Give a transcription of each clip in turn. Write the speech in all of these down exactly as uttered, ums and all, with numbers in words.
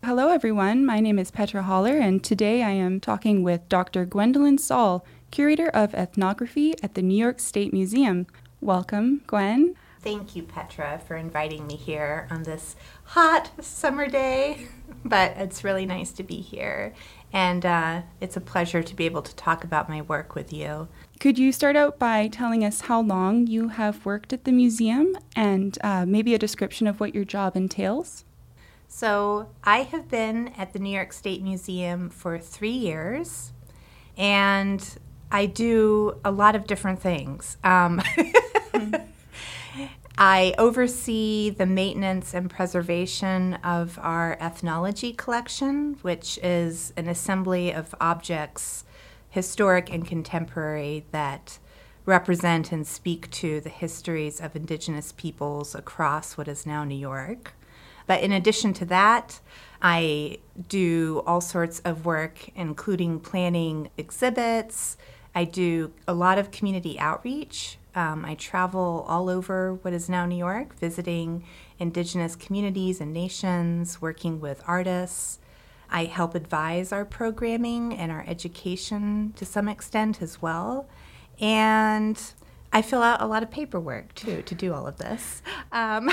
Hello, everyone. My name is Petra Holler, and today I am talking with Doctor Gwendolyn Saul, Curator of Ethnography at the New York State Museum. Welcome, Gwen. Thank you, Petra, for inviting me here on this hot summer day, but it's really nice to be here, and uh, it's a pleasure to be able to talk about my work with you. Could you start out by telling us how long you have worked at the museum and uh, maybe a description of what your job entails? So I have been at the New York State Museum for three years, and I do a lot of different things. Um, mm-hmm. I oversee the maintenance and preservation of our ethnology collection, which is an assembly of objects, historic and contemporary, that represent and speak to the histories of indigenous peoples across what is now New York. But in addition to that, I do all sorts of work, including planning exhibits. I do a lot of community outreach. Um, I travel all over what is now New York, visiting indigenous communities and nations, working with artists. I help advise our programming and our education to some extent as well. And I fill out a lot of paperwork, too, to do all of this. Um,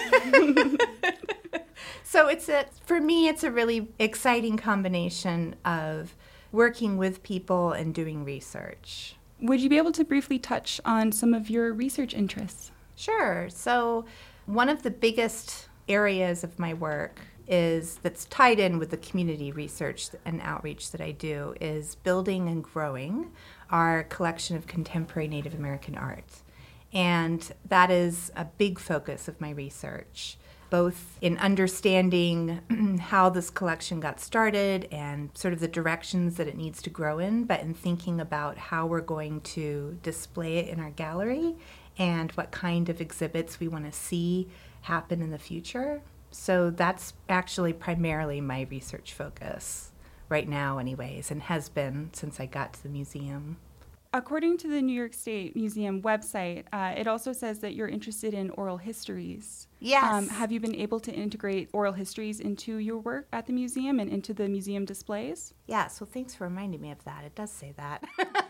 so it's a, for me, it's a really exciting combination of working with people and doing research. Would you be able to briefly touch on some of your research interests? Sure. So one of the biggest areas of my work is that's tied in with the community research and outreach that I do is building and growing our collection of contemporary Native American art. And that is a big focus of my research, both in understanding how this collection got started and sort of the directions that it needs to grow in, but in thinking about how we're going to display it in our gallery and what kind of exhibits we want to see happen in the future. So that's actually primarily my research focus right now anyways, and has been since I got to the museum. According to the New York State Museum website, uh, it also says that you're interested in oral histories. Yes. Um, have you been able to integrate oral histories into your work at the museum and into the museum displays? Yeah, so thanks for reminding me of that. It does say that.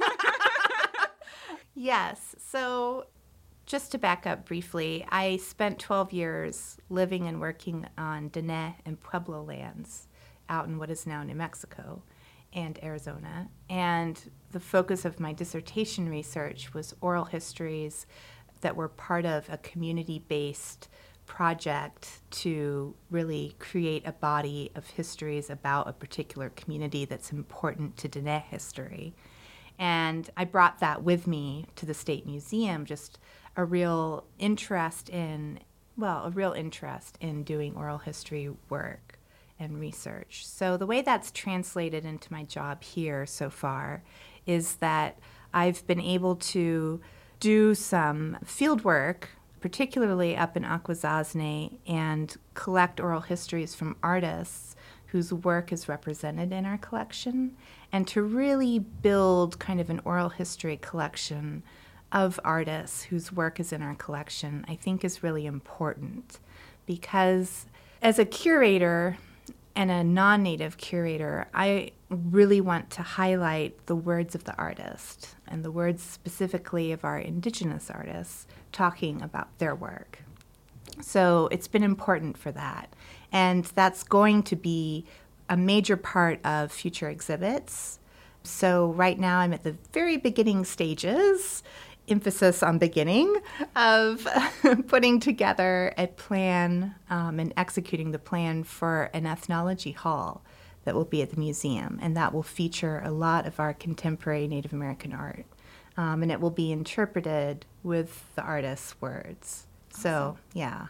Yes, so just to back up briefly, I spent twelve years living and working on Diné and Pueblo lands out in what is now New Mexico and Arizona. And the focus of my dissertation research was oral histories that were part of a community-based project to really create a body of histories about a particular community that's important to Diné history. And I brought that with me to the State Museum, just a real interest in, well, a real interest in doing oral history work and research. So the way that's translated into my job here so far is that I've been able to do some field work, particularly up in Akwesasne, and collect oral histories from artists whose work is represented in our collection, and to really build kind of an oral history collection of artists whose work is in our collection, I think is really important. Because as a curator and a non-native curator, I really want to highlight the words of the artist and the words specifically of our indigenous artists talking about their work. So it's been important for that. And that's going to be a major part of future exhibits. So right now I'm at the very beginning stages, emphasis on beginning, of putting together a plan um, and executing the plan for an ethnology hall that will be at the museum, and that will feature a lot of our contemporary Native American art. Um, and it will be interpreted with the artist's words. Awesome. So, yeah.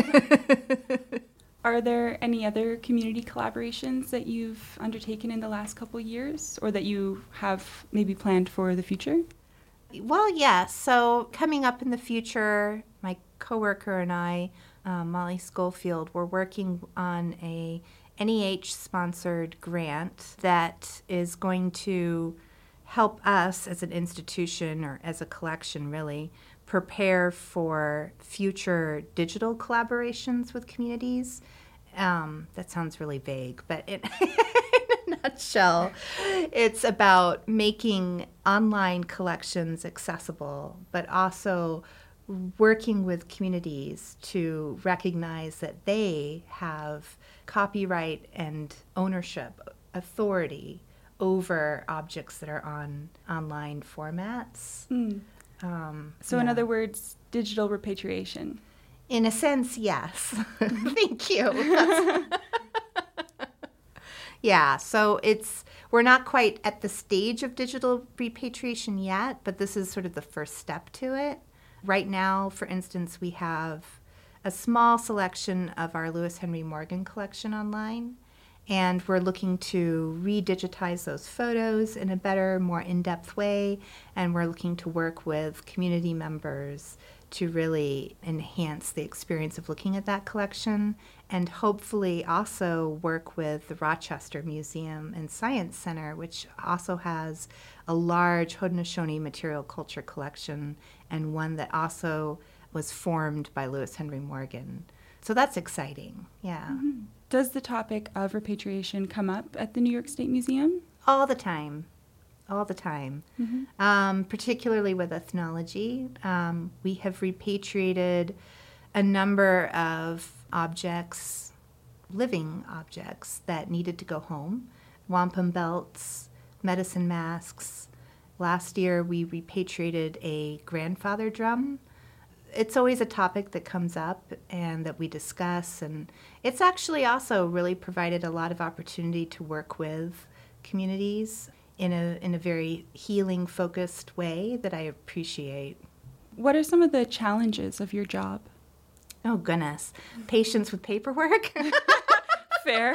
Are there any other community collaborations that you've undertaken in the last couple years, or that you have maybe planned for the future? Well, yes. So coming up in the future, my coworker and I, uh, Molly Schofield, we're working on a N E H-sponsored grant that is going to help us as an institution, or as a collection really, prepare for future digital collaborations with communities. Um, that sounds really vague, but in, in a nutshell, it's about making online collections accessible, but also working with communities to recognize that they have copyright and ownership authority over objects that are on online formats. Mm. Um, So yeah. in other words, digital repatriation. In a sense, yes. Thank you. That's- yeah, so it's we're not quite at the stage of digital repatriation yet, but this is sort of the first step to it. Right now, for instance, we have a small selection of our Lewis Henry Morgan collection online, and we're looking to re-digitize those photos in a better, more in-depth way, and we're looking to work with community members to really enhance the experience of looking at that collection, and hopefully also work with the Rochester Museum and Science Center, which also has a large Haudenosaunee material culture collection, and one that also was formed by Lewis Henry Morgan. So that's exciting, yeah. Mm-hmm. Does the topic of repatriation come up at the New York State Museum? All the time. All the time, Mm-hmm. um, particularly with ethnology. Um, we have repatriated a number of objects, living objects, that needed to go home. Wampum belts, medicine masks. Last year we repatriated a grandfather drum. It's always a topic that comes up and that we discuss, and it's actually also really provided a lot of opportunity to work with communities in a in a very healing focused way that I appreciate. What are some of the challenges of your job? Oh goodness, patience with paperwork. Fair.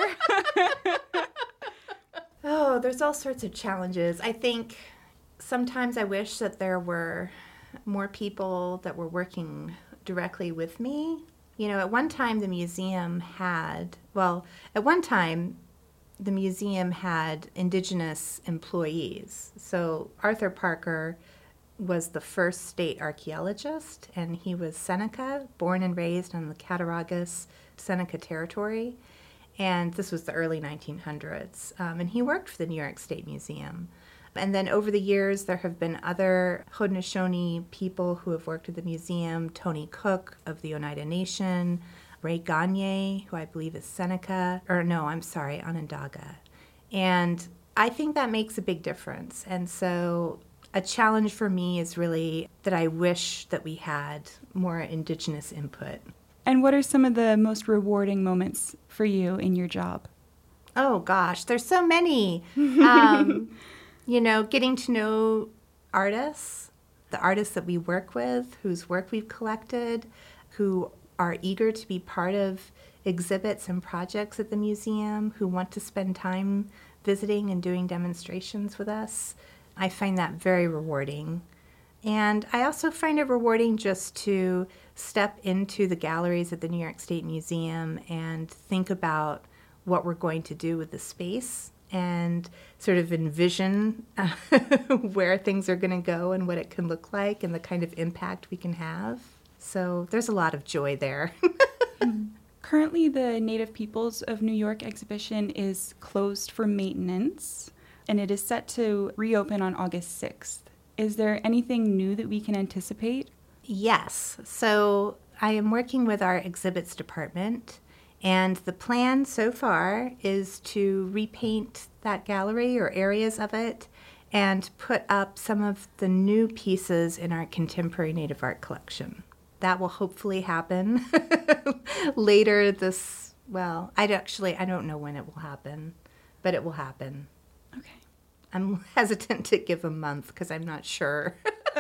Oh, there's all sorts of challenges. I think sometimes I wish that there were more people that were working directly with me. You know, at one time the museum had, well, at one time the museum had Indigenous employees. So Arthur Parker was the first state archaeologist, and he was Seneca, born and raised on the Cattaraugus Seneca territory. And this was the early nineteen hundreds. Um, and he worked for the New York State Museum. And then over the years, there have been other Haudenosaunee people who have worked at the museum. Tony Cook of the Oneida Nation, Ray Gagne, who I believe is Seneca, or no, I'm sorry, Onondaga. And I think that makes a big difference. And so a challenge for me is really that I wish that we had more Indigenous input. And what are some of the most rewarding moments for you in your job? Oh gosh, there's so many. Um, you know, getting to know artists, the artists that we work with, whose work we've collected, who are eager to be part of exhibits and projects at the museum, who want to spend time visiting and doing demonstrations with us. I find that very rewarding. And I also find it rewarding just to step into the galleries at the New York State Museum and think about what we're going to do with the space and sort of envision uh, where things are going to go and what it can look like and the kind of impact we can have. So there's a lot of joy there. Currently, the Native Peoples of New York exhibition is closed for maintenance, and it is set to reopen on August sixth. Is there anything new that we can anticipate? Yes. So I am working with our exhibits department, and the plan so far is to repaint that gallery or areas of it and put up some of the new pieces in our contemporary Native art collection. That will hopefully happen later this, well, I actually, I don't know when it will happen, but it will happen. Okay. I'm hesitant to give a month because I'm not sure.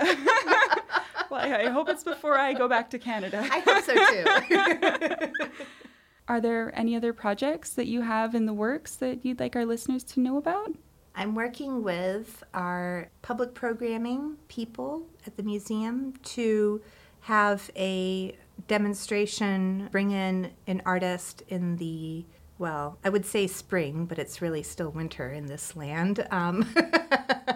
Well, I, I hope it's before I go back to Canada. I hope so too. Are there any other projects that you have in the works that you'd like our listeners to know about? I'm working with our public programming people at the museum to have a demonstration, bring in an artist in the, well, I would say spring, but it's really still winter in this land. Um,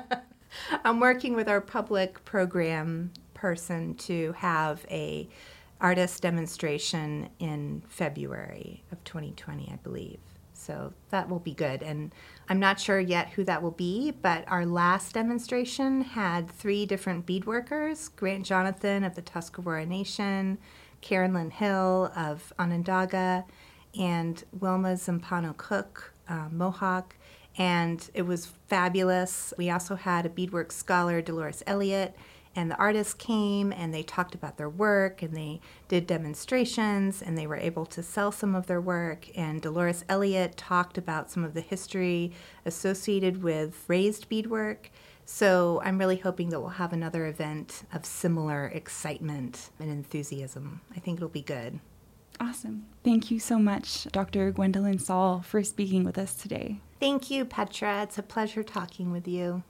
I'm working with our public program person to have a artist demonstration in February of twenty twenty, I believe. So that will be good. And I'm not sure yet who that will be, but our last demonstration had three different beadworkers, Grant Jonathan of the Tuscarora Nation, Karen Lynn Hill of Onondaga, and Wilma Zampano Cook, uh, Mohawk. And it was fabulous. We also had a beadwork scholar, Dolores Elliott, and the artists came and they talked about their work and they did demonstrations and they were able to sell some of their work. And Dolores Elliott talked about some of the history associated with raised beadwork. So I'm really hoping that we'll have another event of similar excitement and enthusiasm. I think it'll be good. Awesome. Thank you so much, Doctor Gwendolyn Saul, for speaking with us today. Thank you, Petra. It's a pleasure talking with you.